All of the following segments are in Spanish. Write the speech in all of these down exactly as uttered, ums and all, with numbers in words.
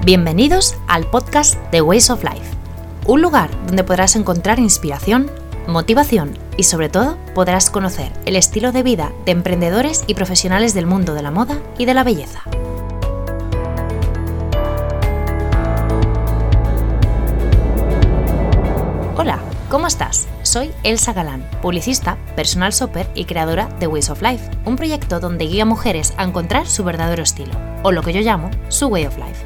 Bienvenidos al podcast The Ways of Life, un lugar donde podrás encontrar inspiración, motivación y sobre todo podrás conocer el estilo de vida de emprendedores y profesionales del mundo de la moda y de la belleza. Hola, ¿cómo estás? Soy Elsa Galán, publicista, personal shopper y creadora de Ways of Life, un proyecto donde guío a mujeres a encontrar su verdadero estilo, o lo que yo llamo su Way of Life.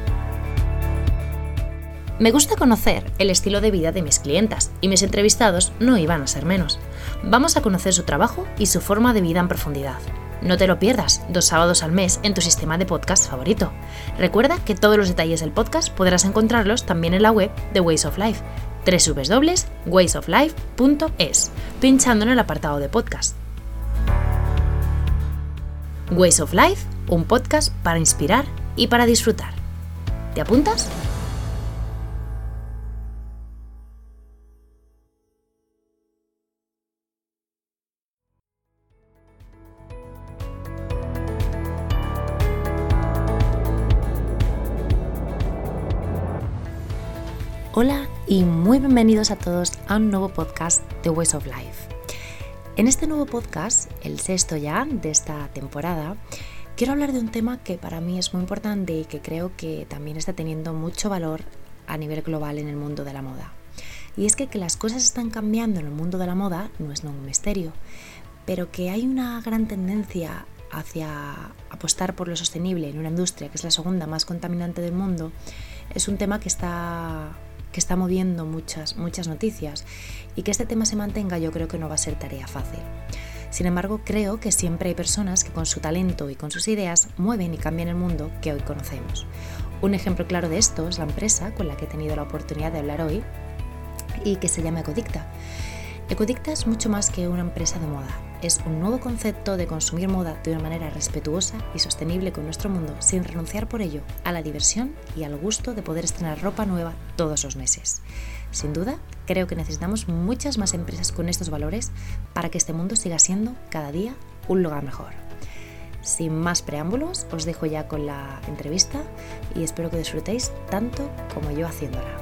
Me gusta conocer el estilo de vida de mis clientas y mis entrevistados no iban a ser menos. Vamos a conocer su trabajo y su forma de vida en profundidad. No te lo pierdas, dos sábados al mes en tu sistema de podcast favorito. Recuerda que todos los detalles del podcast podrás encontrarlos también en la web de Ways of Life, doble u doble u doble u punto ways of life punto es, pinchando en el apartado de podcast. Ways of Life, un podcast para inspirar y para disfrutar. ¿Te apuntas? Hola y muy bienvenidos a todos a un nuevo podcast de Ways of Life. En este nuevo podcast, el sexto ya de esta temporada, quiero hablar de un tema que para mí es muy importante y que creo que también está teniendo mucho valor a nivel global en el mundo de la moda. Y es que que las cosas están cambiando en el mundo de la moda no es ningún misterio, pero que hay una gran tendencia hacia apostar por lo sostenible en una industria que es la segunda más contaminante del mundo es un tema que está... que está moviendo muchas, muchas noticias y que este tema se mantenga yo creo que no va a ser tarea fácil. Sin embargo, creo que siempre hay personas que con su talento y con sus ideas mueven y cambian el mundo que hoy conocemos. Un ejemplo claro de esto es la empresa con la que he tenido la oportunidad de hablar hoy y que se llama Ecodicta. Ecodicta es mucho más que una empresa de moda. Es un nuevo concepto de consumir moda de una manera respetuosa y sostenible con nuestro mundo sin renunciar por ello a la diversión y al gusto de poder estrenar ropa nueva todos los meses. Sin duda, creo que necesitamos muchas más empresas con estos valores para que este mundo siga siendo cada día un lugar mejor. Sin más preámbulos, os dejo ya con la entrevista y espero que disfrutéis tanto como yo haciéndola.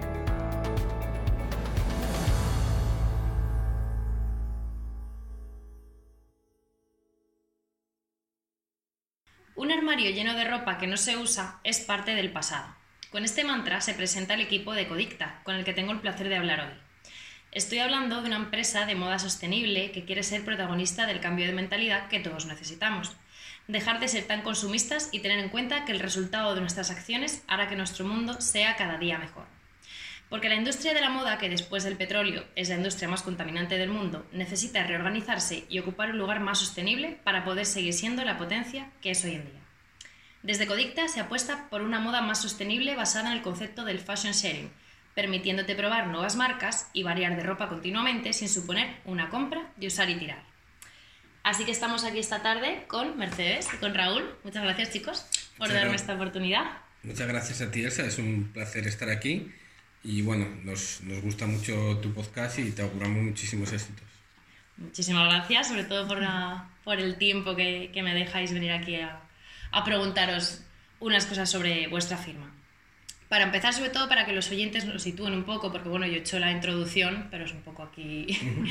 Un armario lleno de ropa que no se usa es parte del pasado. Con este mantra se presenta el equipo de Ecodicta, con el que tengo el placer de hablar hoy. Estoy hablando de una empresa de moda sostenible que quiere ser protagonista del cambio de mentalidad que todos necesitamos. Dejar de ser tan consumistas y tener en cuenta que el resultado de nuestras acciones hará que nuestro mundo sea cada día mejor. Porque la industria de la moda, que después del petróleo es la industria más contaminante del mundo, necesita reorganizarse y ocupar un lugar más sostenible para poder seguir siendo la potencia que es hoy en día. Desde Ecodicta se apuesta por una moda más sostenible basada en el concepto del fashion sharing, permitiéndote probar nuevas marcas y variar de ropa continuamente sin suponer una compra de usar y tirar. Así que estamos aquí esta tarde con Mercedes y con Raúl. Muchas gracias, chicos, por Muchas darme gracias. esta oportunidad. Muchas gracias a ti, Elsa. Es un placer estar aquí. Y bueno, nos, nos gusta mucho tu podcast y te auguramos muchísimos éxitos. Muchísimas gracias, sobre todo por, la, por el tiempo que, que me dejáis venir aquí a, a preguntaros unas cosas sobre vuestra firma. Para empezar, sobre todo, para que los oyentes nos sitúen un poco, porque bueno, yo he hecho la introducción, pero es un poco aquí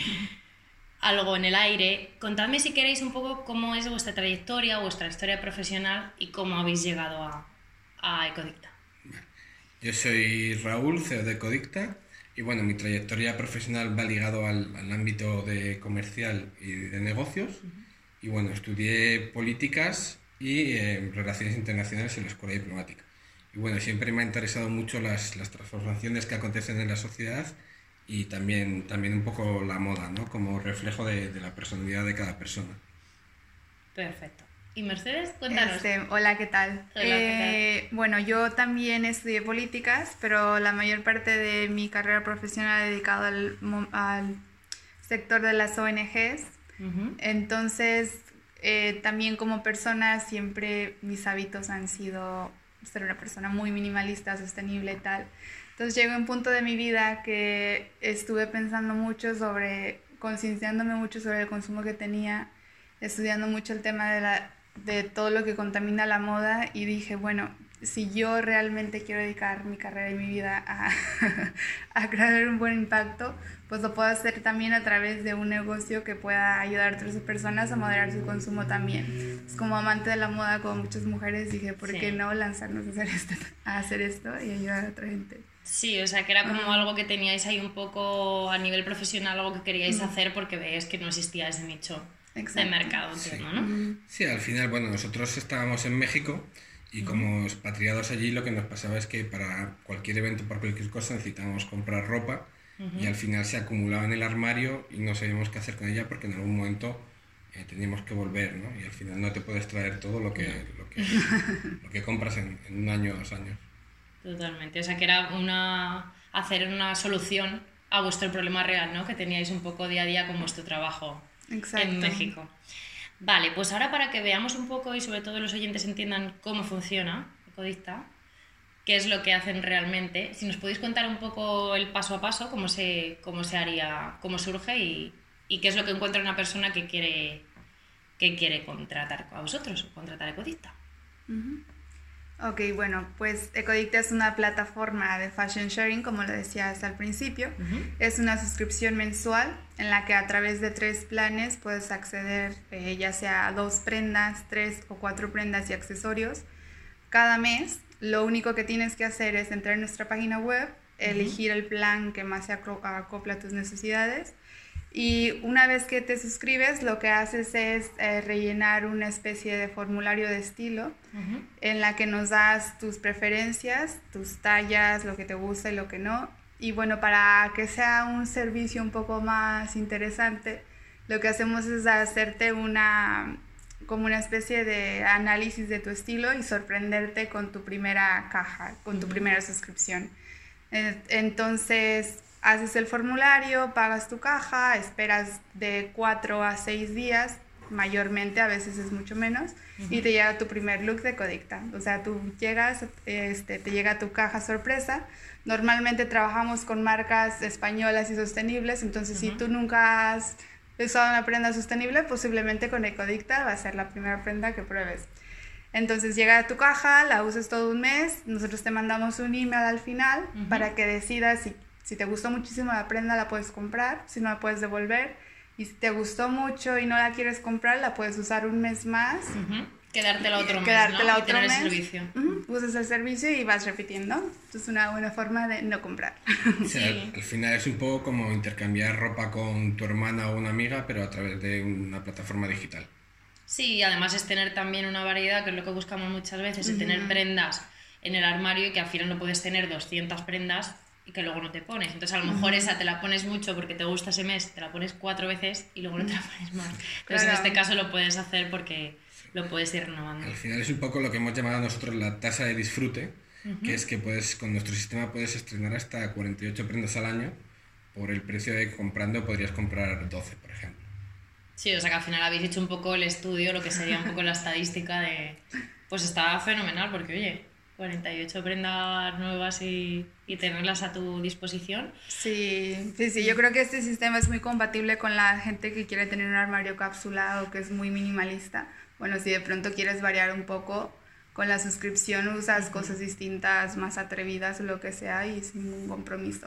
algo en el aire. Contadme si queréis un poco cómo es vuestra trayectoria, vuestra historia profesional y cómo habéis llegado a, a Ecodicta. Yo soy Raúl, C E O de Ecodicta, y bueno, mi trayectoria profesional va ligado al, al ámbito de comercial y de negocios. Uh-huh. Y bueno, estudié políticas y eh, relaciones internacionales en la escuela diplomática. Y bueno, siempre me ha interesado mucho las, las transformaciones que acontecen en la sociedad y también, también un poco la moda, ¿no? Como reflejo de, de la personalidad de cada persona. Perfecto. ¿Y Mercedes? Cuéntanos. Este, hola, ¿qué tal? Hola, eh, ¿qué tal? Bueno, yo también estudié políticas, pero la mayor parte de mi carrera profesional he dedicado al, al sector de las O N Ges. Uh-huh. Entonces, eh, también como persona, siempre mis hábitos han sido ser una persona muy minimalista, sostenible y tal. Entonces llegó un punto de mi vida que estuve pensando mucho sobre, concienciándome mucho sobre el consumo que tenía, estudiando mucho el tema de la de todo lo que contamina la moda y dije, bueno, si yo realmente quiero dedicar mi carrera y mi vida a, a crear un buen impacto, pues lo puedo hacer también a través de un negocio que pueda ayudar a otras personas a moderar su consumo también. Es como amante de la moda, como muchas mujeres, dije, ¿por sí. qué no lanzarnos a hacer, esto, a hacer esto y ayudar a otra gente? Sí, o sea, que era como uh-huh. algo que teníais ahí un poco a nivel profesional, algo que queríais uh-huh. hacer porque veíais que no existía ese nicho Exacto. de mercado, sí. entiendo, ¿no? Sí, al final, bueno, nosotros estábamos en México y como expatriados allí lo que nos pasaba es que para cualquier evento, para cualquier cosa, necesitábamos comprar ropa uh-huh. y al final se acumulaba en el armario y no sabíamos qué hacer con ella porque en algún momento eh, teníamos que volver, ¿no? Y al final no te puedes traer todo lo que, no. lo que, lo que compras en, en un año o dos años. Totalmente, o sea que era una hacer una solución a vuestro problema real, ¿no? Que teníais un poco día a día con vuestro trabajo Exacto. en México. Vale, pues ahora para que veamos un poco y sobre todo los oyentes entiendan cómo funciona Ecodicta, qué es lo que hacen realmente, si nos podéis contar un poco el paso a paso, cómo se, cómo se haría, cómo surge y, y qué es lo que encuentra una persona que quiere, que quiere contratar a vosotros o contratar a Ecodicta. Uh-huh. Ok, bueno, pues Ecodicta es una plataforma de fashion sharing, como lo decías al principio. Uh-huh. Es una suscripción mensual en la que a través de tres planes puedes acceder eh, ya sea a dos prendas, tres o cuatro prendas y accesorios cada mes. Lo único que tienes que hacer es entrar en nuestra página web, uh-huh. elegir el plan que más se acopla a tus necesidades. Y una vez que te suscribes, lo que haces es eh, rellenar una especie de formulario de estilo uh-huh. en la que nos das tus preferencias, tus tallas, lo que te gusta y lo que no. Y bueno, para que sea un servicio un poco más interesante, lo que hacemos es hacerte una, como una especie de análisis de tu estilo y sorprenderte con tu primera caja, con tu uh-huh. primera suscripción. Entonces haces el formulario, pagas tu caja, esperas de cuatro a seis días, mayormente, a veces es mucho menos, uh-huh. y te llega tu primer look de Ecodicta. O sea, tú llegas, este, te llega tu caja sorpresa. Normalmente trabajamos con marcas españolas y sostenibles, entonces uh-huh. si tú nunca has usado una prenda sostenible, posiblemente con Ecodicta va a ser la primera prenda que pruebes. Entonces llega a tu caja, la usas todo un mes, nosotros te mandamos un email al final uh-huh. para que decidas si Si te gustó muchísimo la prenda, la puedes comprar, si no la puedes devolver. Y si te gustó mucho y no la quieres comprar, la puedes usar un mes más. Uh-huh. Quedártela otro mes, Quedártela ¿no? otro y tener mes. el servicio. Uh-huh. Usas el servicio y vas repitiendo. Esto es una buena forma de no comprar. O sea, sí. Al final es un poco como intercambiar ropa con tu hermana o una amiga, pero a través de una plataforma digital. Sí, y además es tener también una variedad, que es lo que buscamos muchas veces, uh-huh. de tener prendas en el armario y que al final no puedes tener doscientas prendas y que luego no te pones. Entonces a lo mejor uh-huh. esa te la pones mucho porque te gusta ese mes, te la pones cuatro veces y luego no te la pones más. Entonces claro. en este caso lo puedes hacer porque lo puedes ir renovando. Al final es un poco lo que hemos llamado nosotros la tasa de disfrute, uh-huh. que es que puedes, con nuestro sistema puedes estrenar hasta cuarenta y ocho prendas al año por el precio de que comprando podrías comprar doce, por ejemplo. Sí, o sea que al final habéis hecho un poco el estudio, lo que sería un poco la estadística de... Pues está fenomenal porque, oye, cuarenta y ocho prendas nuevas y, y tenerlas a tu disposición. Sí, sí, sí, yo creo que este sistema es muy compatible con la gente que quiere tener un armario capsulado, que es muy minimalista. Bueno, si de pronto quieres variar un poco, con la suscripción usas uh-huh. cosas distintas, más atrevidas o lo que sea y sin ningún compromiso.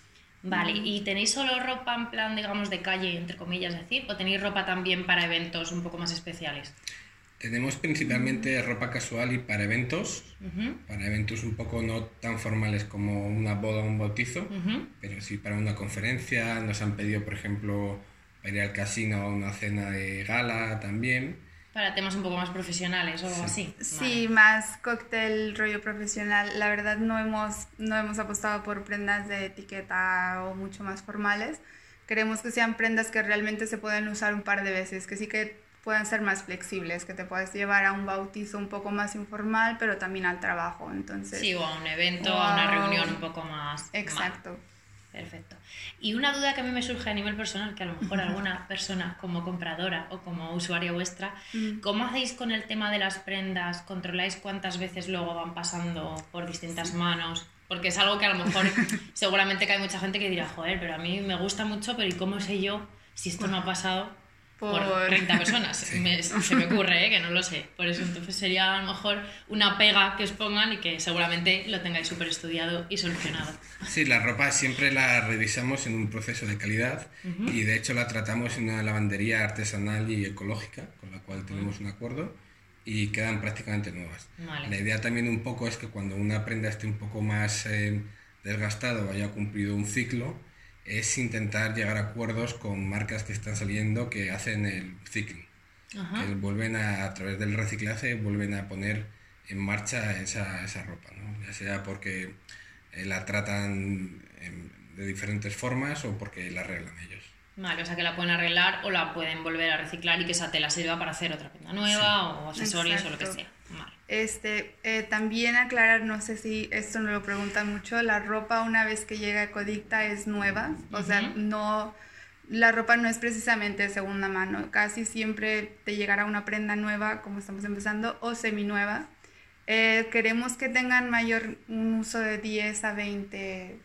Vale, ¿y tenéis solo ropa en plan, digamos, de calle, entre comillas, decir, o tenéis ropa también para eventos un poco más especiales? Tenemos principalmente ropa casual y para eventos, uh-huh. para eventos un poco no tan formales como una boda o un bautizo, uh-huh. pero sí para una conferencia. Nos han pedido, por ejemplo, para ir al casino a una cena de gala también. Para temas un poco más profesionales o sí. así. Sí, vale. Más cóctel, rollo profesional. La verdad no hemos, no hemos apostado por prendas de etiqueta o mucho más formales. Queremos que sean prendas que realmente se puedan usar un par de veces, que sí que puedan ser más flexibles, que te puedas llevar a un bautizo un poco más informal, pero también al trabajo, entonces... Sí, o a un evento, wow. a una reunión un poco más... Exacto. Mal. Perfecto. Y una duda que a mí me surge a nivel personal, que a lo mejor alguna persona como compradora o como usuaria vuestra, uh-huh. ¿cómo hacéis con el tema de las prendas? ¿Controláis cuántas veces luego van pasando por distintas sí. manos? Porque es algo que a lo mejor seguramente que hay mucha gente que dirá, joder, pero a mí me gusta mucho, pero ¿y cómo sé yo si esto no ha pasado por, por treinta personas. Sí. Me, se me ocurre, ¿eh? Que no lo sé. Por eso entonces sería a lo mejor una pega que os pongan y que seguramente lo tengáis súper estudiado y solucionado. Sí, la ropa siempre la revisamos en un proceso de calidad uh-huh. y de hecho la tratamos en una lavandería artesanal y ecológica, con la cual tenemos uh-huh. un acuerdo y quedan prácticamente nuevas. Vale. La idea también un poco es que cuando una prenda esté un poco más eh, desgastada o haya cumplido un ciclo, es intentar llegar a acuerdos con marcas que están saliendo que hacen el ciclo, uh-huh. que vuelven a, a través del reciclaje, vuelven a poner en marcha esa, esa ropa, ¿no? Ya sea porque eh, la tratan en, de diferentes formas o porque la arreglan ellos. Vale, o sea que la pueden arreglar o la pueden volver a reciclar y que esa tela sirva para hacer otra prenda nueva sí. o accesorios Exacto. o lo que sea. Vale. Este, eh, también aclarar, no sé si esto nos lo preguntan mucho, la ropa una vez que llega a Ecodicta es nueva, o uh-huh. sea, no, la ropa no es precisamente de segunda mano, casi siempre te llegará una prenda nueva, como estamos empezando, o seminueva. Eh, queremos que tengan mayor, un uso de diez a veinte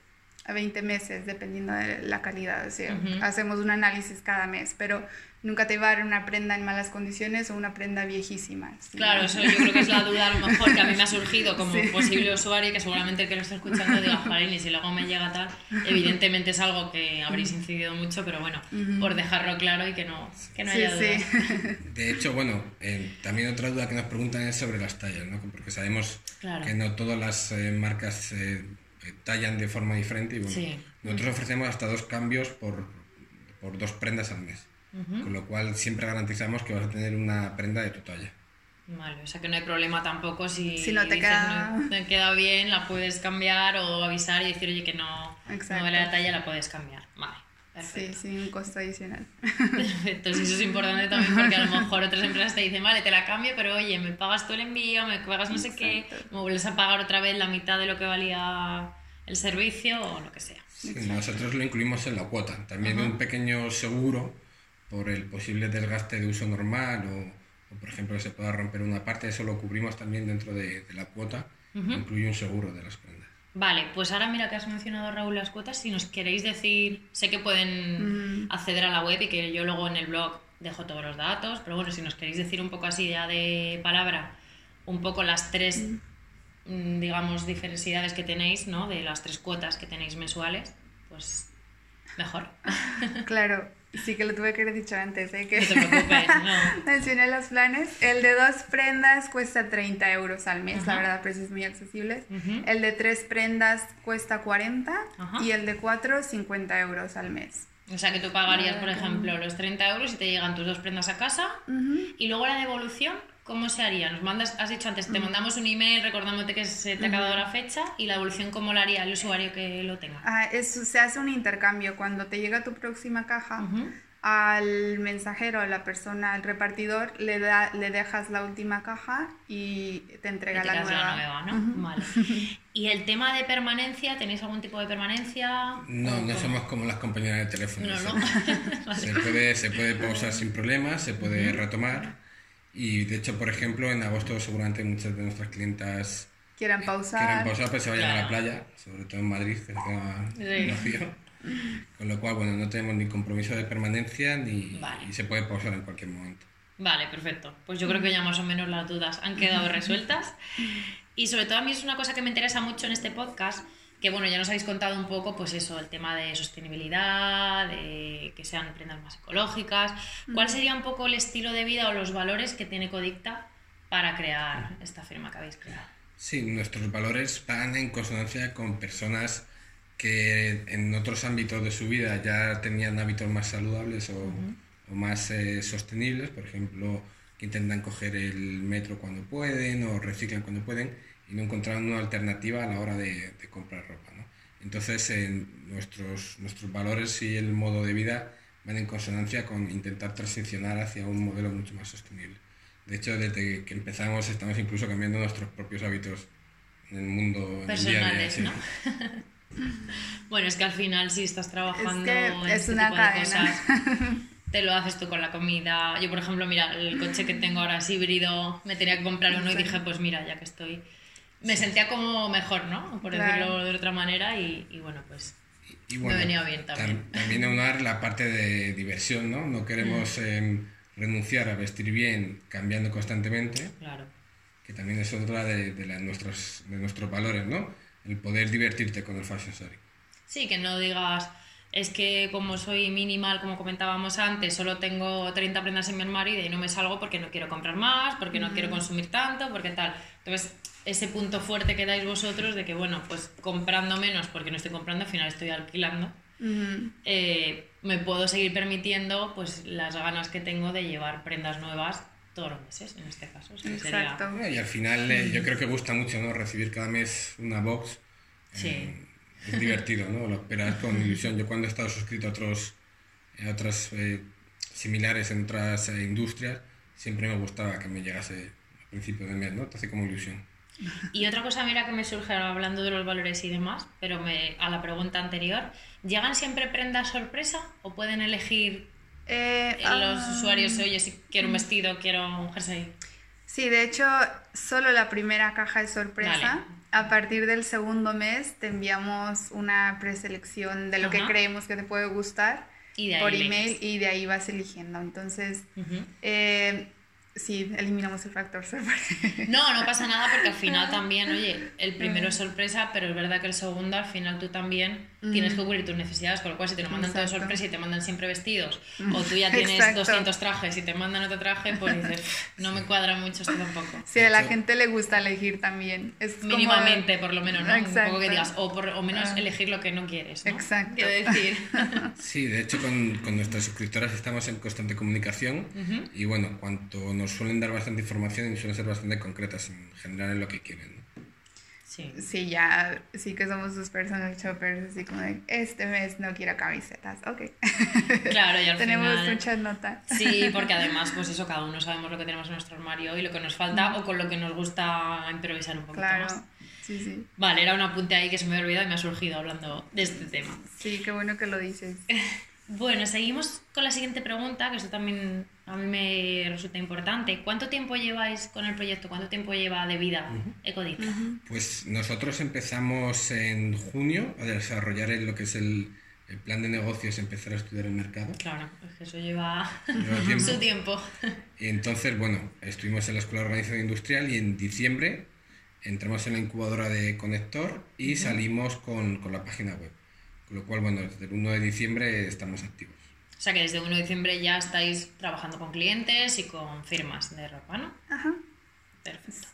meses, dependiendo de la calidad, o sea, uh-huh. hacemos un análisis cada mes, pero nunca te va a dar una prenda en malas condiciones o una prenda viejísima. ¿Sí? Claro, eso yo creo que es la duda a lo mejor que a mí me ha surgido como sí. posible usuario, que seguramente el que lo está escuchando diga, Jalín, y si luego me llega tal, evidentemente es algo que habréis incidido mucho, pero bueno, uh-huh. por dejarlo claro y que no, que no sí, haya dudas. Sí. De hecho, bueno, eh, también otra duda que nos preguntan es sobre las tallas, ¿no? Porque sabemos claro. que no todas las eh, marcas eh, tallan de forma diferente y bueno, sí. nosotros ofrecemos hasta dos cambios por, por dos prendas al mes. Uh-huh. Con lo cual siempre garantizamos que vas a tener una prenda de tu talla. Vale, o sea que no hay problema tampoco si, si no te, dices, queda... no te queda bien, la puedes cambiar o avisar y decir, oye, que no, no vale la talla, la puedes cambiar. Vale, perfecto. Sí, sin un costo adicional. Perfecto, sí, eso es importante también porque a lo mejor otras empresas te dicen, vale, te la cambio, pero oye, me pagas tú el envío, me pagas no sé Exacto. qué, me vuelves a pagar otra vez la mitad de lo que valía el servicio o lo que sea. Sí, nosotros lo incluimos en la cuota, también uh-huh. un pequeño seguro por el posible desgaste de uso normal o, o por ejemplo que se pueda romper una parte, eso lo cubrimos también dentro de, de la cuota, uh-huh. incluye un seguro de las prendas. Vale, pues ahora mira que has mencionado, Raúl, las cuotas, si nos queréis decir, sé que pueden uh-huh. acceder a la web y que yo luego en el blog dejo todos los datos, pero bueno, si nos queréis decir un poco así ya de palabra, un poco las tres, uh-huh. digamos, diferencias que tenéis, ¿no? De las tres cuotas que tenéis mensuales, pues mejor. Claro. Sí que lo tuve que haber dicho antes, ¿eh? Que no te preocupes, no. Mencioné los planes. El de dos prendas cuesta treinta euros al mes, uh-huh. la verdad, precios muy accesibles. Uh-huh. El de tres prendas cuesta cuarenta uh-huh. y el de cuatro, cincuenta euros al mes. O sea que tú pagarías, por ejemplo, los treinta euros y te llegan tus dos prendas a casa uh-huh. y luego la devolución, ¿cómo se haría? Nos mandas, has dicho antes, te uh-huh. mandamos un email recordándote que se te ha acabado uh-huh. la fecha y la devolución, ¿cómo la haría el usuario que lo tenga? Ah, eso, se hace un intercambio. Cuando te llega tu próxima caja, uh-huh. al mensajero, a la persona, al repartidor, le, da, le dejas la última caja y te entrega y te la nueva. la nueva, ¿no? Uh-huh. Vale. ¿Y el tema de permanencia? ¿Tenéis algún tipo de permanencia? No, no somos como las compañías de teléfono. No, no. Vale. Se puede, se puede pausar sin problemas, se puede uh-huh. retomar. Y de hecho, por ejemplo, en agosto seguramente muchas de nuestras clientas quieran pausar, quieran pausar pero se vayan claro. a la playa, sobre todo en Madrid, que está vacío. Sí. Con lo cual, bueno, no tenemos ni compromiso de permanencia ni vale. y se puede pausar en cualquier momento. Vale, perfecto. Pues yo creo que ya más o menos las dudas han quedado resueltas. Y sobre todo a mí es una cosa que me interesa mucho en este podcast, que bueno, ya nos habéis contado un poco, pues eso, el tema de sostenibilidad, de que sean prendas más ecológicas. ¿Cuál sería un poco el estilo de vida o los valores que tiene Ecodicta para crear esta firma que habéis creado? Sí, nuestros valores van en consonancia con personas que en otros ámbitos de su vida ya tenían hábitos más saludables o, uh-huh. o más eh, sostenibles, por ejemplo, que intentan coger el metro cuando pueden o reciclan cuando pueden y no encontraron una alternativa a la hora de, de comprar ropa, ¿no? Entonces, eh, nuestros, nuestros valores y el modo de vida van en consonancia con intentar transicionar hacia un modelo mucho más sostenible. De hecho, desde que empezamos estamos incluso cambiando nuestros propios hábitos en el mundo personales, día a día, ¿no? Bueno, es que al final si estás trabajando es en es este una tipo cadena. de cosas, te lo haces tú con la comida. Yo, por ejemplo, mira, el coche que tengo ahora es híbrido, me tenía que comprar uno y dije, pues mira, ya que estoy... Me sentía como mejor, ¿no? Por claro. decirlo de otra manera y, y bueno, pues... Y, y bueno, me venía bien también. Tam, también aunar la parte de diversión, ¿no? No queremos mm. eh, renunciar a vestir bien cambiando constantemente. Claro. Que también es otra de, de, las nuestros, de nuestros valores, ¿no? El poder divertirte con el fashion show. Sí, que no digas, es que como soy minimal, como comentábamos antes, solo tengo treinta prendas en mi armario y de ahí no me salgo porque no quiero comprar más, porque no mm. quiero consumir tanto, porque tal. Entonces, ese punto fuerte que dais vosotros de que, bueno, pues comprando menos porque no estoy comprando, al final estoy alquilando, mm. eh, me puedo seguir permitiendo pues las ganas que tengo de llevar prendas nuevas todos los meses, en este caso. O sea, exacto. Sería... Y al final eh, yo creo que gusta mucho, ¿no? Recibir cada mes una box. Eh, sí. Es divertido, ¿no? Lo esperas con ilusión. Yo cuando he estado suscrito a otros, a otras eh, similares en otras eh, industrias, siempre me gustaba que me llegase al principio del mes, ¿no? Te hace como ilusión. Y otra cosa, mira, que me surge hablando de los valores y demás, pero me, a la pregunta anterior, ¿llegan siempre prendas sorpresa o pueden elegir eh, los um, usuarios, oye, si quiero un vestido, quiero un jersey? Sí, de hecho, solo la primera caja es sorpresa. Vale. A partir del segundo mes te enviamos una preselección de lo Ajá. que creemos que te puede gustar por email eliges. Y de ahí vas eligiendo. Entonces, uh-huh. eh, sí, eliminamos el factor sorpresa. No, no pasa nada porque al final también, oye, el primero es sorpresa, pero es verdad que el segundo al final tú también mm. tienes que cubrir tus necesidades, con lo cual si te lo mandan Exacto. todo sorpresa y te mandan siempre vestidos, mm. o tú ya tienes Exacto. doscientos trajes y te mandan otro traje, pues dices, no me cuadra mucho esto tampoco. Sí, a la gente le gusta elegir también. Es mínimamente, como... por lo menos, ¿no? Exacto. Un poco que digas, o, por, o menos ah. elegir lo que no quieres, ¿no? Exacto. Quiero decir. Sí, de hecho con, con nuestras suscriptoras estamos en constante comunicación uh-huh. y bueno, cuanto nos suelen dar bastante información y suelen ser bastante concretas en general en lo que quieren, ¿no? Sí. Sí, ya sí que somos sus personal shoppers, así como de, este mes no quiero camisetas, ok. Claro, y al tenemos final... muchas notas. Sí, porque además, pues eso, cada uno sabemos lo que tenemos en nuestro armario y lo que nos falta mm. o con lo que nos gusta improvisar un poquito claro. más. Sí, sí. Vale, era un apunte ahí que se me había olvidado y me ha surgido hablando de este tema. Sí, qué bueno que lo dices. Bueno, seguimos con la siguiente pregunta, que esto también a mí me resulta importante. ¿Cuánto tiempo lleváis con el proyecto? ¿Cuánto tiempo lleva de vida uh-huh. Ecodicta? Uh-huh. Pues nosotros empezamos en junio a desarrollar lo que es el, el plan de negocios, empezar a estudiar el mercado. Claro, pues eso lleva, lleva tiempo. su tiempo. Y entonces, bueno, estuvimos en la Escuela de Organización Industrial y en diciembre entramos en la incubadora de Conector y uh-huh. salimos con, con la página web. Con lo cual, bueno, desde el uno de diciembre estamos activos. O sea que desde el uno de diciembre ya estáis trabajando con clientes y con firmas de ropa, ¿no? Ajá. Perfecto.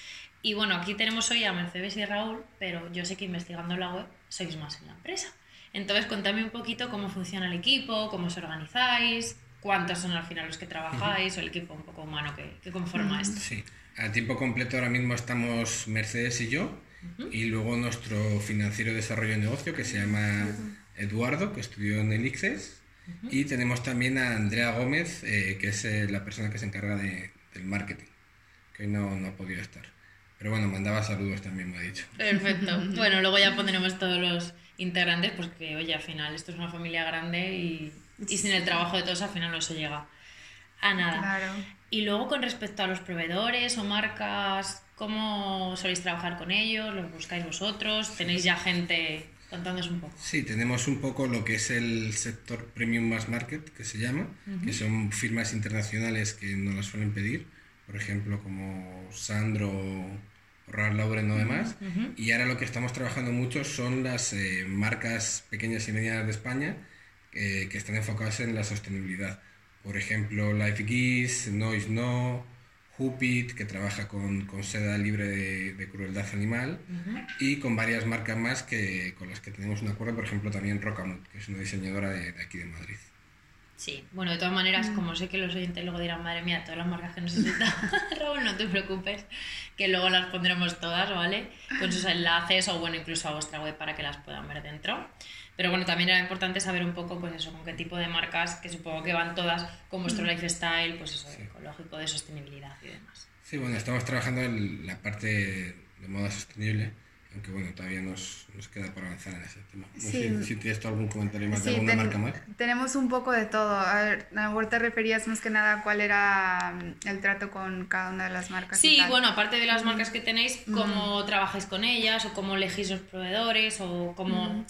Y bueno, aquí tenemos hoy a Mercedes y Raúl, pero yo sé que investigando la web sois más en la empresa. Entonces, contadme un poquito cómo funciona el equipo, cómo os organizáis, cuántos son al final los que trabajáis, uh-huh. o el equipo un poco humano que, que conforma uh-huh. esto. Sí, a tiempo completo ahora mismo estamos Mercedes y yo, uh-huh. y luego nuestro financiero de desarrollo de negocio que se llama uh-huh. Eduardo, que estudió en el I C E S, uh-huh. y tenemos también a Andrea Gómez, eh, que es eh, la persona que se encarga de, del marketing, que hoy no, no ha podido estar. Pero bueno, mandaba saludos también, me ha dicho. Perfecto. Bueno, luego ya pondremos todos los integrantes, porque oye, al final esto es una familia grande y, y sin el trabajo de todos al final no se llega a nada. Claro. Y luego con respecto a los proveedores o marcas, ¿cómo soléis trabajar con ellos? ¿Los buscáis vosotros? ¿Tenéis ya gente? Contándonos un poco. Sí, tenemos un poco lo que es el sector Premium Mass Market, que se llama, uh-huh. que son firmas internacionales que nos las suelen pedir, por ejemplo, como Sandro o Ralph Lauren o demás. Uh-huh. Y ahora lo que estamos trabajando mucho son las eh, marcas pequeñas y medianas de España eh, que están enfocadas en la sostenibilidad. Por ejemplo, Life Geese, Noise No, Hoopit, que trabaja con, con seda libre de, de crueldad animal, uh-huh. y con varias marcas más que, con las que tenemos un acuerdo, por ejemplo también Rocamut, que es una diseñadora de, de aquí de Madrid. Sí, bueno, de todas maneras, mm. como sé que los oyentes luego dirán, madre mía, todas las marcas que nos necesita Raúl, no te preocupes, que luego las pondremos todas, ¿vale? Con sus enlaces o bueno, incluso a vuestra web para que las puedan ver dentro. Pero bueno, también era importante saber un poco, pues eso, con qué tipo de marcas, que supongo que van todas con vuestro lifestyle, pues eso, sí. ecológico, de sostenibilidad y demás. Sí, bueno, estamos trabajando en la parte de moda sostenible, aunque bueno, todavía nos, nos queda por avanzar en ese tema. No sí. sé si, si tienes tú algún comentario más sí, de alguna ten, marca más. Tenemos un poco de todo. A ver, ahora te referías más que nada a cuál era el trato con cada una de las marcas. Sí, bueno, aparte de las marcas que tenéis, ¿cómo mm. trabajáis con ellas o cómo elegís los proveedores o cómo... Mm.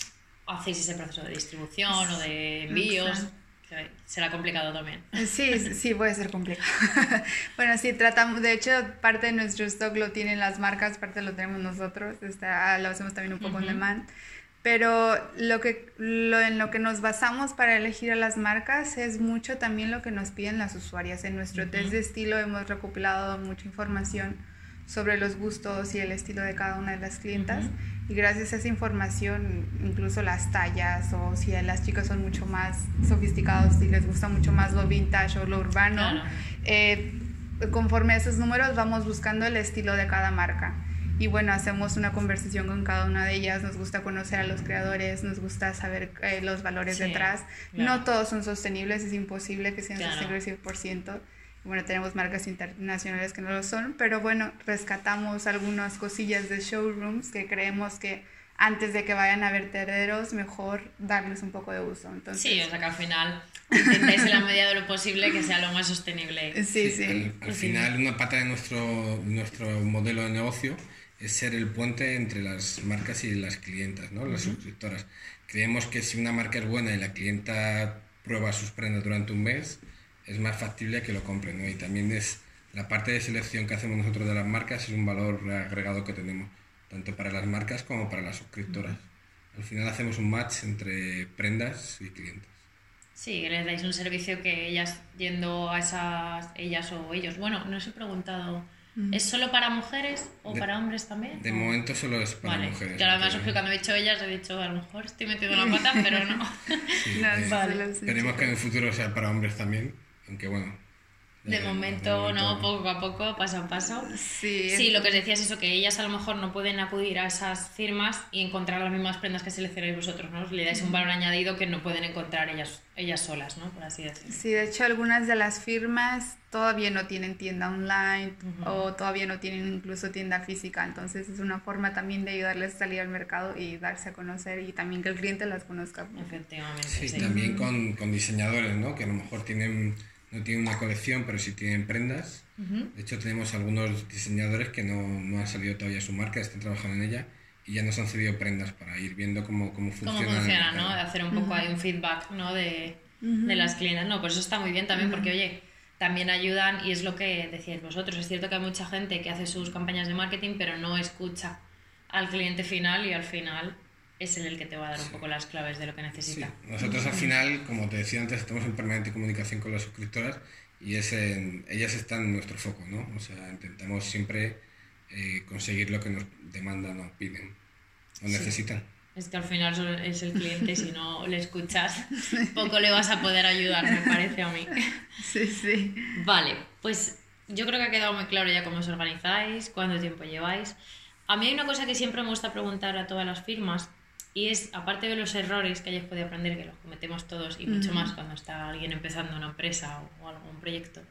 hacéis ese proceso de distribución o de envíos? Exacto. Que será complicado también. Sí, sí, puede ser complicado. Bueno, sí, tratamos, de hecho, parte de nuestro stock lo tienen las marcas, parte lo tenemos nosotros, está, lo hacemos también un poco Uh-huh. on demand. Pero lo que, lo, en lo que nos basamos para elegir a las marcas es mucho también lo que nos piden las usuarias. En nuestro Uh-huh. test de estilo hemos recopilado mucha información sobre los gustos y el estilo de cada una de las clientas. Uh-huh. Y gracias a esa información, incluso las tallas, o si las chicas son mucho más sofisticadas, si les gusta mucho más lo vintage o lo urbano, Claro. eh, conforme a esos números vamos buscando el estilo de cada marca. Y bueno, hacemos una conversación con cada una de ellas, nos gusta conocer a los creadores, nos gusta saber eh, los valores Sí, detrás. claro. No todos son sostenibles, es imposible que sean Claro. sostenibles cien por ciento. Y bueno, tenemos marcas internacionales que no lo son, pero bueno, rescatamos algunas cosillas de showrooms que creemos que antes de que vayan a vertederos, mejor darles un poco de uso. Entonces, Sí, o sea que al final intentáis en la medida de lo posible que sea lo más sostenible. sí, sí. Al, al Sí. final, una pata de nuestro, nuestro modelo de negocio es ser el puente entre las marcas y las clientas, ¿no? Las suscriptoras. Creemos que si una marca es buena y la clienta prueba sus prendas durante un mes, es más factible que lo compren, ¿no? Y también es la parte de selección que hacemos nosotros de las marcas, es un valor agregado que tenemos, tanto para las marcas como para las suscriptoras. Al final hacemos un match entre prendas y clientes. Sí, que les dais un servicio que ellas, yendo a esas, ellas o ellos, bueno, no os he preguntado, ¿es solo para mujeres o De- para hombres también? De ¿O? momento solo es para Vale, mujeres. yo además porque- cuando he dicho ellas he dicho, a lo mejor estoy metiendo la pata, pero no. sí, No, eh, Vale. solo es un Esperemos chico. que en el futuro sea para hombres también, aunque bueno. De eh, momento, no, momento- poco a poco, paso a paso. Sí, Sí, lo que os decía es eso, que ellas a lo mejor no pueden acudir a esas firmas y encontrar las mismas prendas que seleccionáis vosotros, ¿no? Le dais un valor añadido que no pueden encontrar ellas, ellas solas, ¿no? Por así decirlo. Sí, de hecho algunas de las firmas todavía no tienen tienda online Ujú. o todavía no tienen incluso tienda física, entonces es una forma también de ayudarles a salir al mercado y darse a conocer y también que el cliente las conozca. Efectivamente, Sí, sí. también con, con diseñadores, ¿no? Que a lo mejor tienen, no tienen una colección, pero sí tienen prendas. Ujú. De hecho, tenemos algunos diseñadores que no, no han salido todavía su marca, están trabajando en ella y ya nos han cedido prendas para ir viendo cómo, cómo funciona. Cómo el funciona, mercado. ¿no? De hacer un poco ahí un feedback, ¿no? De, de las clientes. No, pues eso está muy bien también porque, oye, también ayudan y es lo que decíais vosotros. Es cierto que hay mucha gente que hace sus campañas de marketing pero no escucha al cliente final y al final es él el que te va a dar un poco las claves de lo que Sí, necesita. nosotros al final, como te decía antes, estamos en permanente comunicación con las suscriptoras y es en- ellas están en nuestro foco, ¿no? O sea, intentamos siempre eh, conseguir lo que nos demandan o piden o Sí. necesitan. Es que al final solo es el cliente y si no le escuchas, poco le vas a poder ayudar, me parece a mí. Sí, sí. Vale, pues yo creo que ha quedado muy claro ya cómo os organizáis, cuánto tiempo lleváis. A mí hay una cosa que siempre me gusta preguntar a todas las firmas y es, aparte de los errores que hayáis podido aprender, que los cometemos todos y mucho más cuando está alguien empezando una empresa o, o algún proyecto,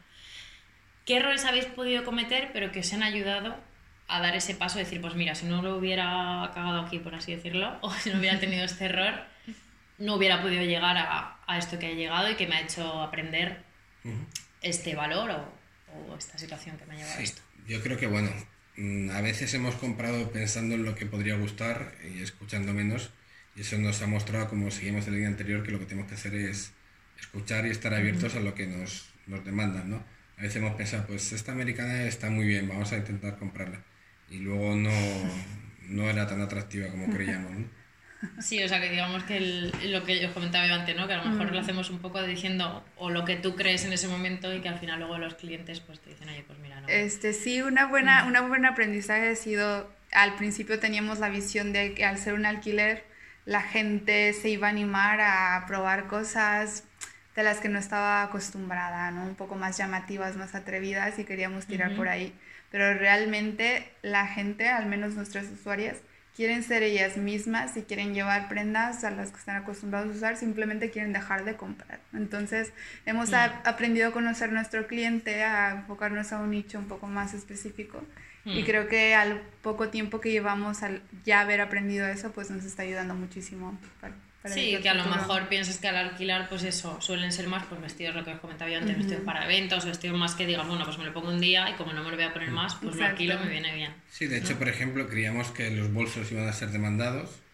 ¿qué errores habéis podido cometer pero que os han ayudado a dar ese paso de decir, pues mira, si no lo hubiera cagado aquí, por así decirlo, o si no hubiera tenido este error, no hubiera podido llegar a, a esto que he llegado y que me ha hecho aprender Ujú. este valor o, o esta situación que me ha llevado a Sí, esto? yo creo que bueno, mm, a veces hemos comprado pensando en lo que podría gustar y escuchando menos y eso nos ha mostrado, como seguimos en el día anterior, que lo que tenemos que hacer es escuchar y estar abiertos a lo que nos, nos demandan, ¿no? A veces hemos pensado, pues esta americana está muy bien, vamos a intentar comprarla y luego no, no era tan atractiva como creíamos, ¿no? Sí, o sea que digamos que el- lo que yo comentaba yo antes, ¿no? Que a lo mejor lo hacemos un poco diciendo o lo que tú crees en ese momento y que al final luego los clientes pues te dicen, oye, pues mira, no. Este, sí, una buena, una buen aprendizaje ha sido, al principio teníamos la visión de que al ser un alquiler, la gente se iba a animar a probar cosas de las que no estaba acostumbrada, ¿no? Un poco más llamativas, más atrevidas y queríamos tirar Ujú. por ahí. Pero realmente la gente, al menos nuestras usuarias, quieren ser ellas mismas y quieren llevar prendas a las que están acostumbrados a usar, simplemente quieren dejar de comprar. Entonces, hemos a- aprendido a conocer nuestro cliente, a enfocarnos a un nicho un poco más específico. Y Mm. creo que al poco tiempo que llevamos al ya haber aprendido eso, pues nos está ayudando muchísimo para, para Sí, el que a lo futuro. mejor piensas que al alquilar, pues eso, suelen ser más pues vestidos, lo que os comentaba yo antes, vestidos para eventos, vestidos más que digas, bueno, pues me lo pongo un día y como no me lo voy a poner más, pues lo Exacto. alquilo, me viene bien. Sí, de hecho, por ejemplo, creíamos que los bolsos iban a ser demandados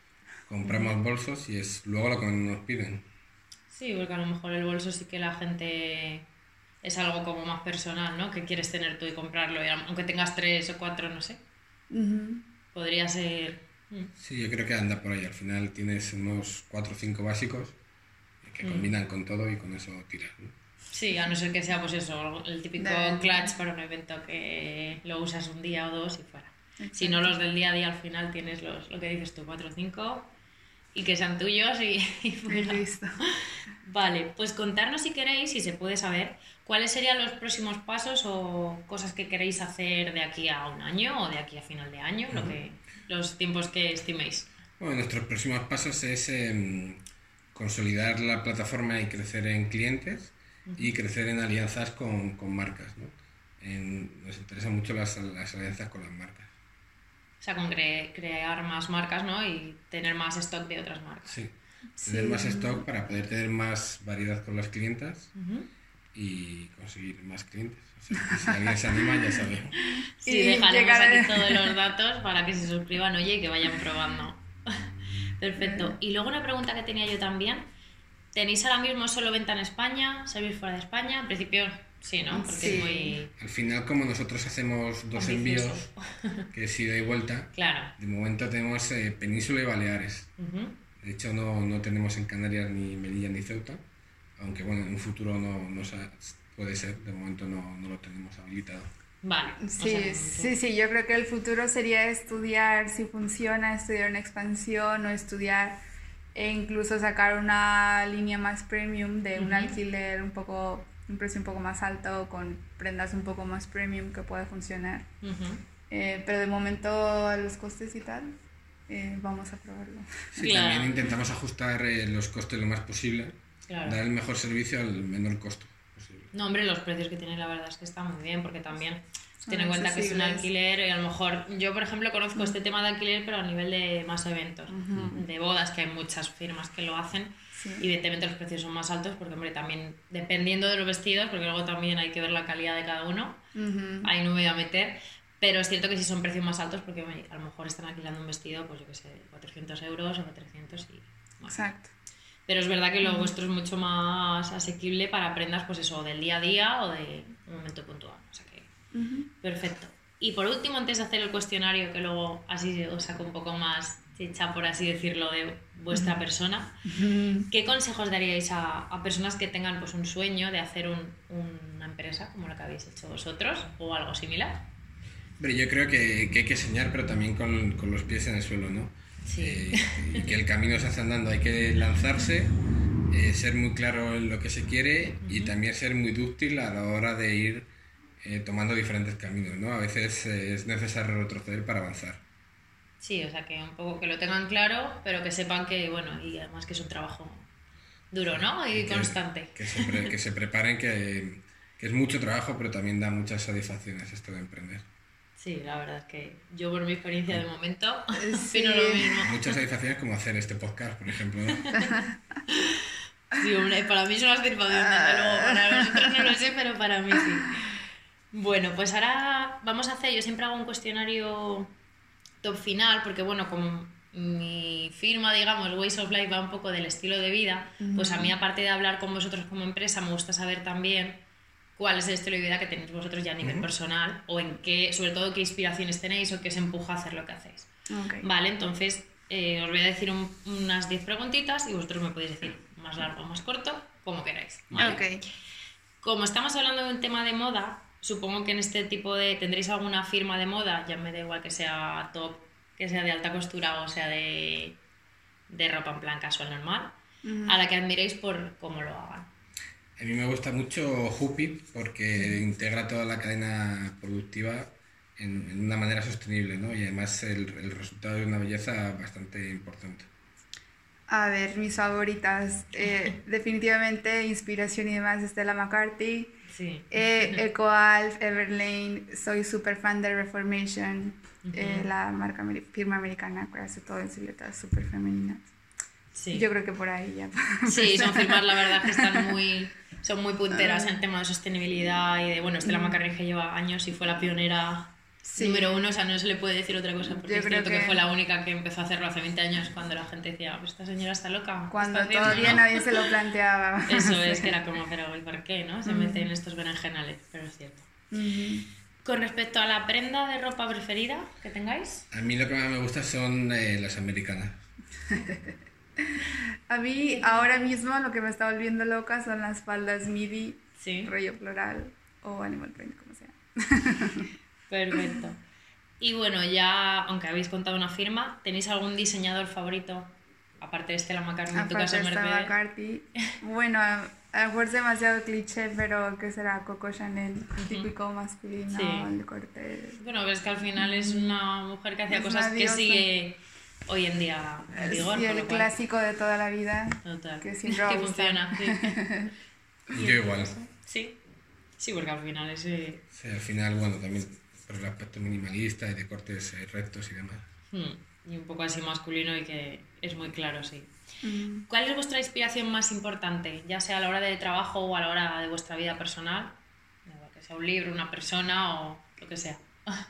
compramos bolsos y es luego lo que nos piden. Sí, porque a lo mejor el bolso sí que la gente es algo como más personal, ¿no? Que quieres tener tú y comprarlo, y aunque tengas tres o cuatro, no sé. Uh-huh. Podría ser... Sí, yo creo que anda por ahí. Al final tienes unos cuatro o cinco básicos que mm. combinan con todo y con eso tiras, ¿no? Sí, a no ser que sea pues eso, el típico de... clutch para un evento que lo usas un día o dos y fuera. Exacto. Si no, los del día a día al final tienes los, lo que dices tú, cuatro o cinco y que sean tuyos y, y fuera. Listo. Vale, pues contarnos si queréis, si se puede saber, cuáles serían los próximos pasos o cosas que queréis hacer de aquí a un año o de aquí a final de año, uh-huh. lo que, los tiempos que estiméis. Bueno, nuestros próximos pasos es eh, consolidar la plataforma y crecer en clientes uh-huh. y crecer en alianzas con, con marcas, ¿no? En, nos interesan mucho las, las alianzas con las marcas. O sea, con cre- crear más marcas, ¿no? Y tener más stock de otras marcas. Sí, tener sí. más stock para poder tener más variedad con las clientas uh-huh. y conseguir más clientes. O sea, que si alguien se anima, ya sabe. Sí, dejaremos aquí todos los datos para que se suscriban, oye, y que vayan probando. Perfecto. Y luego una pregunta que tenía yo también. ¿Tenéis ahora mismo solo venta en España? ¿Servís fuera de España? En principio... Sí, ¿no? Porque sí. es muy... Al final, como nosotros hacemos dos ambicioso. envíos, que es ida y vuelta, claro. de momento tenemos eh, Península y Baleares. Uh-huh. De hecho, no, no tenemos en Canarias ni Melilla ni Ceuta, aunque bueno, en un futuro no, no puede ser, de momento no, no lo tenemos habilitado. Vale. Sí, o sea, sí, sí, yo creo que el futuro sería estudiar si funciona, estudiar una expansión o estudiar e incluso sacar una línea más premium de uh-huh. un alquiler un poco... un precio un poco más alto, con prendas un poco más premium que pueda funcionar. Uh-huh. Eh, pero de momento los costes y tal, eh, vamos a probarlo. Sí, claro. También intentamos ajustar eh, los costes lo más posible, claro. dar el mejor servicio al menor costo posible. No, hombre, los precios que tiene la verdad es que están muy bien, porque también ten en cuenta que es un alquiler y a lo mejor, yo por ejemplo conozco uh-huh. este tema de alquiler, pero a nivel de más eventos, uh-huh. de bodas, que hay muchas firmas que lo hacen. Sí. Evidentemente los precios son más altos porque, hombre, también dependiendo de los vestidos, porque luego también hay que ver la calidad de cada uno, uh-huh. ahí no me voy a meter, pero es cierto que sí son precios más altos porque hombre, a lo mejor están alquilando un vestido, pues yo que sé, cuatrocientos euros o trescientos y... Bueno. Exacto. Pero es verdad que lo uh-huh. vuestro es mucho más asequible para prendas, pues eso, del día a día o de un momento puntual, o sea que... Uh-huh. Perfecto. Y por último, antes de hacer el cuestionario, que luego así os saco un poco más chicha, por así decirlo, de vuestra uh-huh. persona, uh-huh. ¿qué consejos daríais a, a personas que tengan pues, un sueño de hacer un, una empresa como la que habéis hecho vosotros o algo similar? Pero yo creo que, que hay que soñar, pero también con, con los pies en el suelo, ¿no? Sí. Eh, y que el camino se hace andando, hay que lanzarse, eh, ser muy claro en lo que se quiere uh-huh. y también ser muy dúctil a la hora de ir Eh, tomando diferentes caminos, ¿no? A veces eh, es necesario retroceder para avanzar. Sí, o sea, que un poco que lo tengan claro, pero que sepan que, bueno, y además que es un trabajo duro, ¿no? Y, y que, constante. Que se, pre- que se preparen, que, que es mucho trabajo, pero también da muchas satisfacciones esto de emprender. Sí, la verdad es que yo por mi experiencia de momento sí. opino lo mismo. Muchas satisfacciones como hacer este podcast, por ejemplo, ¿no? Sí, hombre, para mí son las satisfacciones, desde luego, para vosotros no lo sé, pero para mí sí. Bueno, pues ahora vamos a hacer, yo siempre hago un cuestionario top final, porque bueno, como mi firma, digamos, Ways of Life va un poco del estilo de vida, uh-huh. pues a mí aparte de hablar con vosotros como empresa, me gusta saber también cuál es el estilo de vida que tenéis vosotros ya a nivel uh-huh. personal, o en qué, sobre todo qué inspiraciones tenéis o qué os empuja a hacer lo que hacéis. Okay. Vale, entonces eh, os voy a decir un, unas diez preguntitas y vosotros me podéis decir más largo o más corto, como queráis. ¿Vale? Okay. Como estamos hablando de un tema de moda, supongo que en este tipo de... ¿Tendréis alguna firma de moda? Ya me da igual que sea top, que sea de alta costura o sea de, de ropa en plan casual normal, uh-huh. a la que admiréis por cómo lo hagan. A mí me gusta mucho Hupit porque integra toda la cadena productiva en, en una manera sostenible, ¿no? Y además el, el resultado es una belleza bastante importante. A ver, mis favoritas, eh, definitivamente Inspiración y demás, Stella McCarthy. Sí. Eh, EcoAlf, Everlane, soy súper fan de Reformation, uh-huh. eh, la marca firma americana que hace todo en siluetas súper femeninas. Sí. Yo creo que por ahí ya. Sí, son firmas la verdad que están muy, son muy punteras en el tema de sostenibilidad y de, bueno, Stella McCartney que lleva años y fue la pionera Sí. Número uno, o sea, no se le puede decir otra cosa, porque Yo es creo cierto que... que fue la única que empezó a hacerlo hace veinte años, cuando la gente decía, pues esta señora está loca. ¿qué Cuando está haciendo, todavía no? nadie se lo planteaba. Eso es, que era como, pero ¿y por qué, no? Se meten en estos berenjenales, pero es cierto. Ujú. Con respecto a la prenda de ropa preferida que tengáis. A mí lo que más me gusta son eh, las americanas. A mí ahora mismo lo que me está volviendo loca son las faldas midi, Sí. rollo floral o animal print, como sea. Perfecto. Y bueno, ya, aunque habéis contado una firma, ¿tenéis algún diseñador favorito? Aparte de Stella McCartney, en tu caso, Aparte está Mercedes. McCarthy. Bueno, a a lo mejor es demasiado cliché, pero ¿qué será? Coco Chanel, típico masculino, Sí. el corte. Bueno, pero es que al final es una mujer que hacía Es cosas una que diosa. sigue hoy en día en vigor. Sí, con el lo cual- clásico de toda la vida. Total. que siempre va a que gustar. funciona. Sí. Yo igual. sí. Sí, porque al final es... eh, Sí, al final, bueno, también por el aspecto minimalista y de cortes eh, rectos y demás. hmm, y un poco así masculino y que es muy claro, sí. Mm. ¿Cuál es vuestra inspiración más importante? Ya sea a la hora de trabajo o a la hora de vuestra vida personal. Da igual que sea un libro, una persona o lo que sea.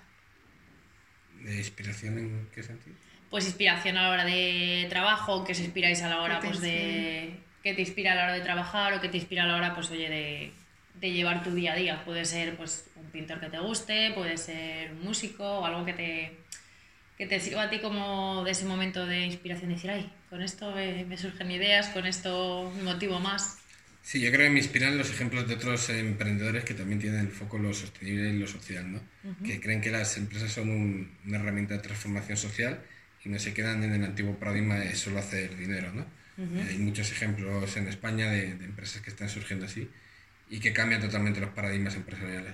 ¿De inspiración en qué sentido? Pues inspiración a la hora de trabajo, que os inspiráis a la hora ¿Qué te pues de... ¿Qué te inspira a la hora de trabajar o qué te inspira a la hora, pues oye, de, de llevar tu día a día? Puede ser pues un pintor que te guste, puede ser un músico o algo que te, que te sirva a ti como de ese momento de inspiración, decir, ay, con esto me, me surgen ideas, con esto me motivo más. Sí, yo creo que me inspiran los ejemplos de otros emprendedores que también tienen el foco en lo sostenible y lo social, ¿no? Que creen que las empresas son un- una herramienta de transformación social y no se quedan en el antiguo paradigma de solo hacer dinero, ¿no? Eh, hay muchos ejemplos en España de, de empresas que están surgiendo así y que cambian totalmente los paradigmas empresariales.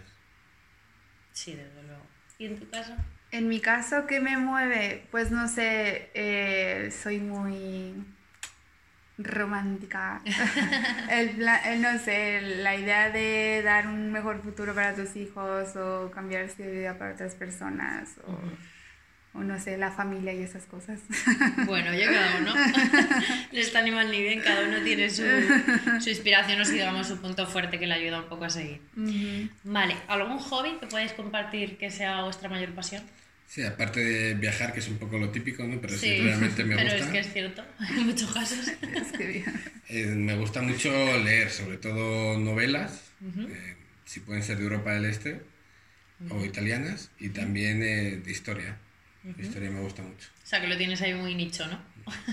Sí, desde luego. ¿Y en tu caso? En mi caso, ¿qué me mueve? Pues no sé, eh, soy muy romántica. el plan, el, no sé, la idea de dar un mejor futuro para tus hijos o cambiar de vida para otras personas o, o no sé, la familia y esas cosas. Bueno, yo cada uno. No está ni mal ni bien, cada uno tiene su, su inspiración o, si digamos, su punto fuerte que le ayuda un poco a seguir. Ujú. Vale, ¿algún hobby que podáis compartir que sea vuestra mayor pasión? Sí, aparte de viajar, que es un poco lo típico, ¿no? Pero sí, Sí, realmente me pero gusta. es que es cierto, en muchos casos. Es que bien. Eh, me gusta mucho leer, sobre todo novelas, eh, si pueden ser de Europa del Este o italianas, y también eh, de historia. De historia me gusta mucho. O sea, que lo tienes ahí muy nicho, ¿no?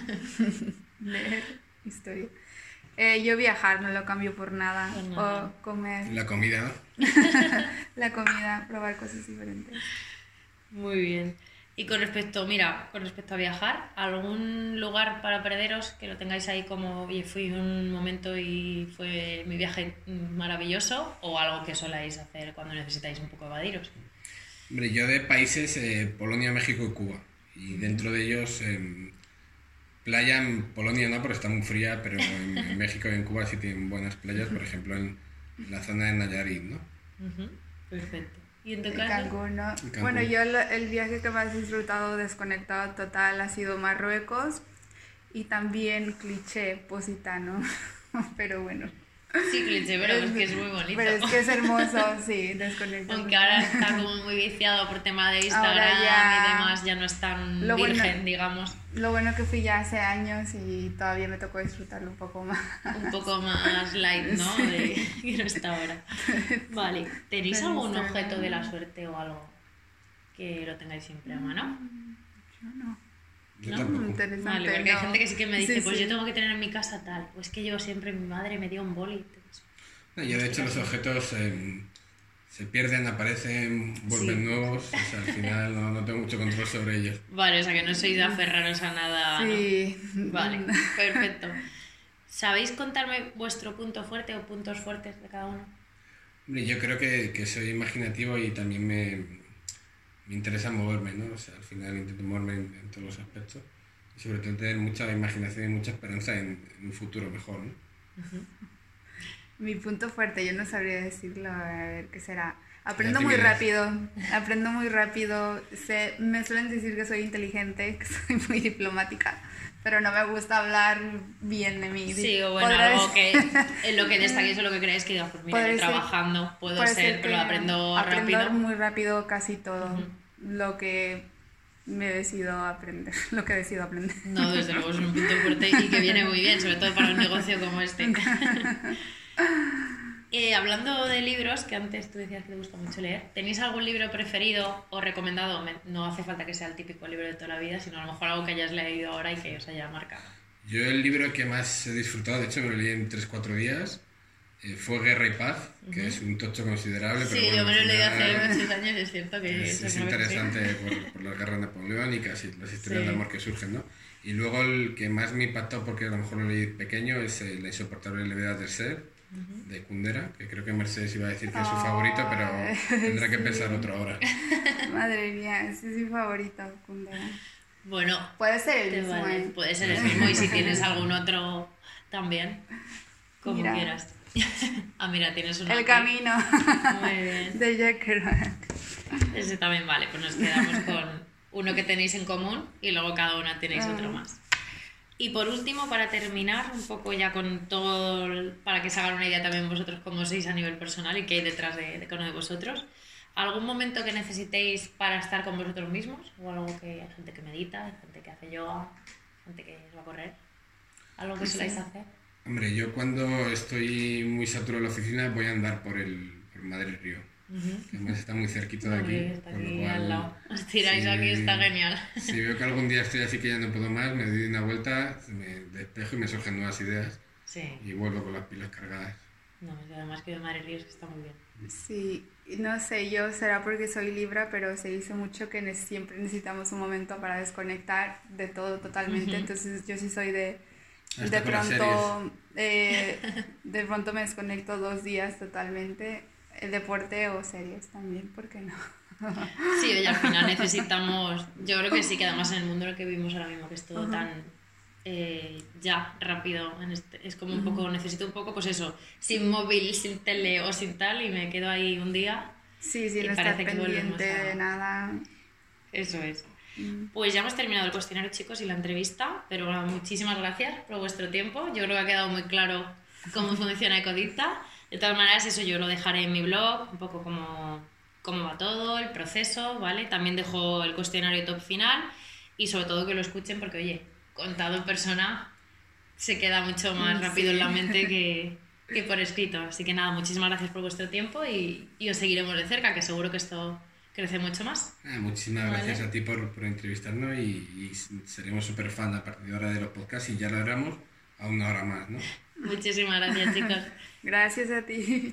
Leer historia. Eh, yo viajar no lo cambio por nada. Por nada. O comer La comida, ¿no? la comida, probar cosas diferentes. Muy bien. Y con respecto, mira, con respecto a viajar, ¿algún lugar para perderos que lo tengáis ahí como, oye, fui un momento y fue mi viaje maravilloso, o algo que soláis hacer cuando necesitáis un poco evadiros? Hombre, yo de países, eh, Polonia, México y Cuba. Y dentro de ellos, eh, playa en Polonia no, porque está muy fría, pero en, en México y en Cuba sí tienen buenas playas, por ejemplo en la zona de Nayarit, ¿no? Ujú, perfecto. ¿Y en tu En caso? Cancún, ¿no? Cancún. Bueno, yo lo- el viaje que más he disfrutado desconectado total ha sido Marruecos y también cliché positano, pero bueno. Sí, cliché, pero es que es muy bonito. Pero es que es hermoso, sí, desconectado. Aunque ahora está como muy viciado por tema de Instagram Ahora ya- y demás, ya no es tan Lo bueno- virgen, digamos. Lo bueno que fui ya hace años y todavía me tocó disfrutarlo un poco más. Un poco más light, ¿no? De, que no está ahora. Vale, ¿tenéis Pero algún Instagram- objeto de la suerte o algo que lo tengáis siempre a mano? Yo no. Yo ¿No? tampoco. Interesante. Vale, porque hay no. gente que sí que me dice, Sí, pues sí. yo tengo que tener en mi casa tal. Pues que yo siempre, mi madre me dio un boli. Pues, No, yo de hecho los objetos eh, se pierden, aparecen, vuelven Sí. nuevos, o sea, al final no, no tengo mucho control sobre ellos. Vale, o sea que no sois de aferraros a nada. ¿no? Sí. Vale, perfecto. ¿Sabéis contarme vuestro punto fuerte o puntos fuertes de cada uno? Hombre, yo creo que, que soy imaginativo y también me, me interesa moverme, ¿no? O sea, al final intento moverme en, en todos los aspectos y sobre todo tener mucha imaginación y mucha esperanza en, en un futuro mejor, ¿no? Mi punto fuerte, yo no sabría decirlo, a ver qué será. Aprendo La muy timidez. rápido, aprendo muy rápido. Sé, me suelen decir que soy inteligente, que soy muy diplomática, pero no me gusta hablar bien de mí. Sí, o bueno, Podrá algo decir- que en lo que destaquéis o lo que creéis que digas, pues mira, Puede yo ser- trabajando puedo puede ser, ser pero lo que aprendo aprendo rápido. muy rápido casi todo lo que me decido aprender, lo que decido aprender. No, desde luego es un punto fuerte y que viene muy bien, sobre todo para un negocio como este. Eh, hablando de libros, que antes tú decías que te gusta mucho leer, ¿tenéis algún libro preferido o recomendado? Me- No hace falta que sea el típico libro de toda la vida, sino a lo mejor algo que hayas leído ahora y que os haya marcado. Yo el libro que más he disfrutado, de hecho me lo leí en tres cuatro días, eh, fue Guerra y Paz, que es un tocho considerable, pero Sí, bueno, yo me lo al leí hace final muchos años, es cierto que es, eso es no lo pensé. interesante por, por las guerras napoleónicas y las historias Sí. de amor que surgen, ¿no? Y luego el que más me impactó, porque a lo mejor lo leí pequeño, es eh, La insoportable levedad del ser, de Kundera, que creo que Mercedes iba a decir que es su Ay, favorito, pero tendrá que sí. pensar otro ahora. Madre mía, ese es mi favorito, Kundera. Bueno, Puede ser el te mismo, vale, ¿eh? puede ser el mismo y si tienes algún otro también, como Mira. quieras. Ah, mira, tienes uno El aquí. camino Muy bien. de Jack Kerouac. Ese también vale, pues nos quedamos con uno que tenéis en común y luego cada una tenéis Ah. otro más. Y por último, para terminar un poco ya con todo, el- para que se hagan una idea también vosotros cómo sois a nivel personal y qué hay detrás de, de cada uno de vosotros, ¿algún momento que necesitéis para estar con vosotros mismos? ¿O algo que hay gente que medita, hay gente que hace yoga, gente que va a correr? ¿Algo que soláis hacer? Hombre, yo cuando estoy muy saturado en la oficina voy a andar por el por Madrid Río, que además está muy cerquito de aquí, Hombre, está con lo aquí cual, al lado. Os tiráis si- aquí, está genial. Si veo que algún día estoy así que ya no puedo más, me doy una vuelta, me despejo y me surgen nuevas ideas Sí, y vuelvo con las pilas cargadas. no, y además que de Madre Ríos que está muy bien. Sí, no sé, yo será porque soy Libra, pero se dice mucho que ne- siempre necesitamos un momento para desconectar de todo totalmente. Ujú. Entonces yo sí soy de, Hasta de con las pronto, eh, de pronto me desconecto dos días totalmente. El deporte o series también, ¿por qué no? Sí, oye, al final necesitamos, yo creo que sí, que además en el mundo en el que vivimos ahora mismo, que es todo Ujú. tan eh, ya, rápido, en este- es como un poco, necesito un poco, pues eso, sin móvil, sin tele o sin tal, y me quedo ahí un día, Sí, sí, Y no estar parece que volvemos pendiente a- de nada. eso es. Mm. Pues ya hemos terminado el cuestionario, chicos, y la entrevista, pero bueno, muchísimas gracias por vuestro tiempo. Yo creo que ha quedado muy claro cómo funciona Ecodicta. De todas maneras, eso yo lo dejaré en mi blog, un poco cómo, cómo va todo, el proceso, ¿vale? También dejo el cuestionario top final y sobre todo que lo escuchen porque, oye, contado en persona se queda mucho más Mm, rápido sí. en la mente que, que por escrito. Así que nada, muchísimas gracias por vuestro tiempo y, y os seguiremos de cerca, que seguro que esto crece mucho más. Ah, muchísimas Vale. gracias a ti por, por entrevistarnos y, y seremos súper fan a partir de ahora de los podcasts y ya lo haremos a una hora más, ¿no? Muchísimas gracias, chicos. Gracias a ti.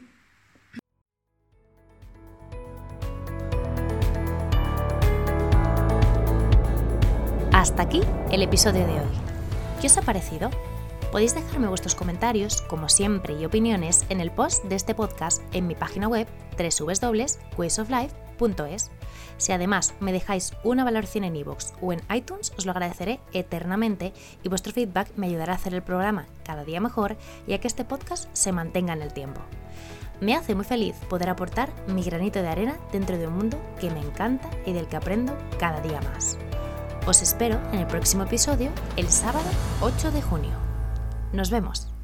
Hasta aquí el episodio de hoy. ¿Qué os ha parecido? Podéis dejarme vuestros comentarios, como siempre, y opiniones en el post de este podcast en mi página web doble u doble u doble u punto ways of life punto es. Si además me dejáis una valoración en iVoox o en iTunes, os lo agradeceré eternamente y vuestro feedback me ayudará a hacer el programa cada día mejor y a que este podcast se mantenga en el tiempo. Me hace muy feliz poder aportar mi granito de arena dentro de un mundo que me encanta y del que aprendo cada día más. Os espero en el próximo episodio el sábado ocho de junio. Nos vemos.